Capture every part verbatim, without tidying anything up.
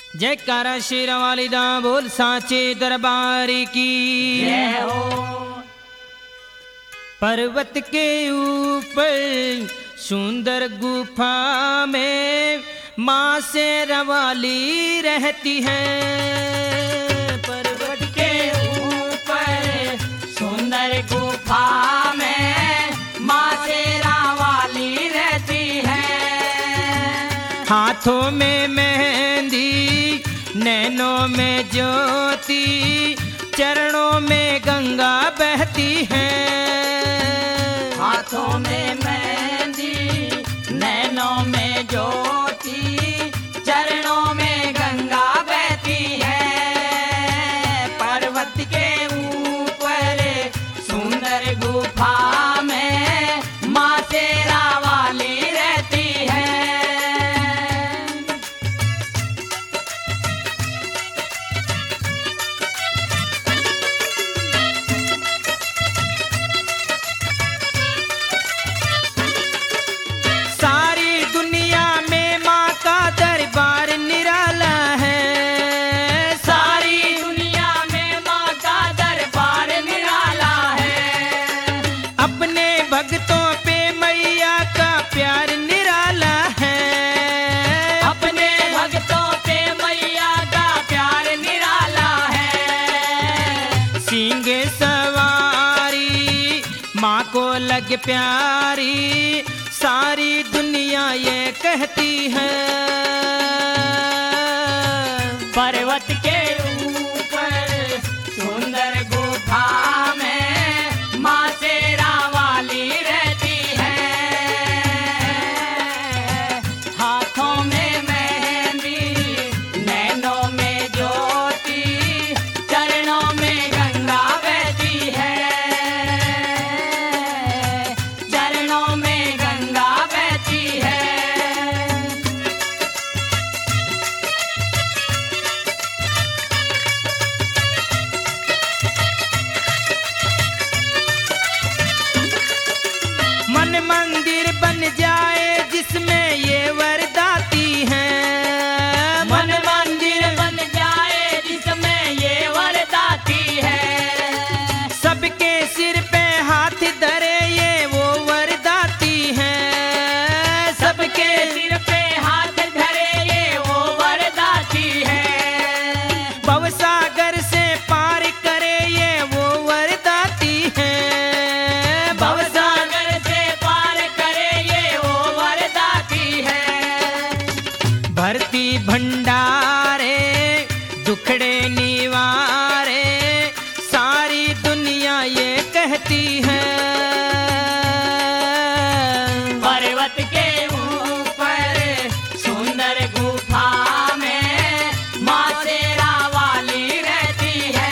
जयकारा शेरा वालिदा बोल साचे दरबार की जय हो। पर्वत के ऊपर सुंदर गुफा में माँ शेरा वाली रहती है। पर्वत के ऊपर सुंदर गुफा में माँ शेरा वाली रहती है। हाथों में मेहंदी नैनों में ज्योति चरणों में गंगा बहती है। हाथों में मेहंदी नैनों में ज्योति चरणों में गंगा बहती है। पर्वत के ऊपर सुंदर गुफा में माँ शेरा वाली रहती है। सारी दुनिया में माँ का दरबार निराला है। सारी दुनिया में माँ का दरबार निराला है। अपने भक्तों पे मैया का प्यार निराला है। अपने भक्तों पे मैया का प्यार निराला है। सींगे सवारी माँ को लग प्यारी सारी दुनिया ये कहती है। पर्वत के ऊपर सुंदर गुफा में माँ शेरा वाली रहती है। हाथों में मेहंदी नैनों में ज्योति चरणों में गंगा बहती है। चरणों में गंगा बहती है। मन मंदिर बन जाए जिसमें ये वरदाती है। मन मंदिर बन जाए जिसमें ये वरदाती है। सबके सिर पे हाथ धरे ये वो वरदाती है। सबके सिर पे हाथ धरे ये वो वरदाती है। भवसागर से पार करे ये वो वरदाती है। भवसागर से पार करे ये वो वरदाती है। भरती भंडारे दुखड़े निवारे सारी दुनिया ये कहती है। पर्वत के ऊपर सुंदर गुफा में माँ शेरा वाली रहती है।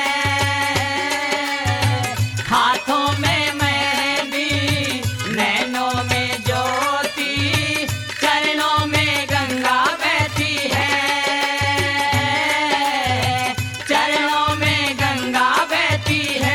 हाथों में मेहंदी नैनों में ज्योति चरणों में गंगा बहती है। चरणों में गंगा बहती है।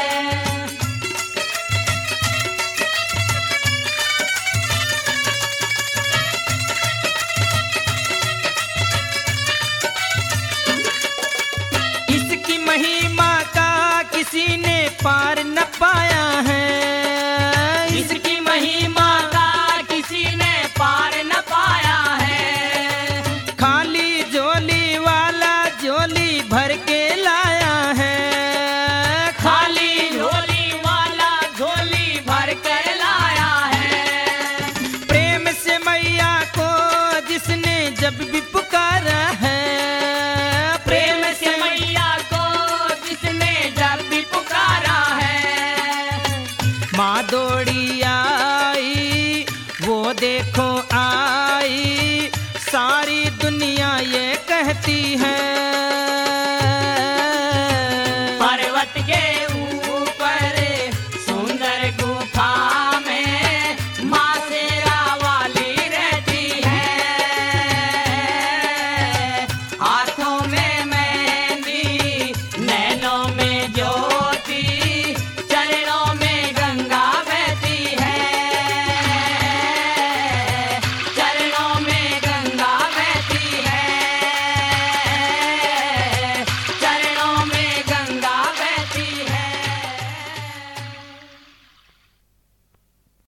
इसकी महिमा का किसी ने पार न पाया है। इसकी महिमा का किसी ने पार न पाया है। खाली झोली वाला झोली भर के लाया है। खाली झोली वाला झोली भर कर लाया है। प्रेम से मैया को जिसने जब भी पुकारा है। प्रेम से मैया को जिसने जब भी पुकारा है। माँ दौड़ी आई वो देखो आई सारी दुनिया ये कहती है।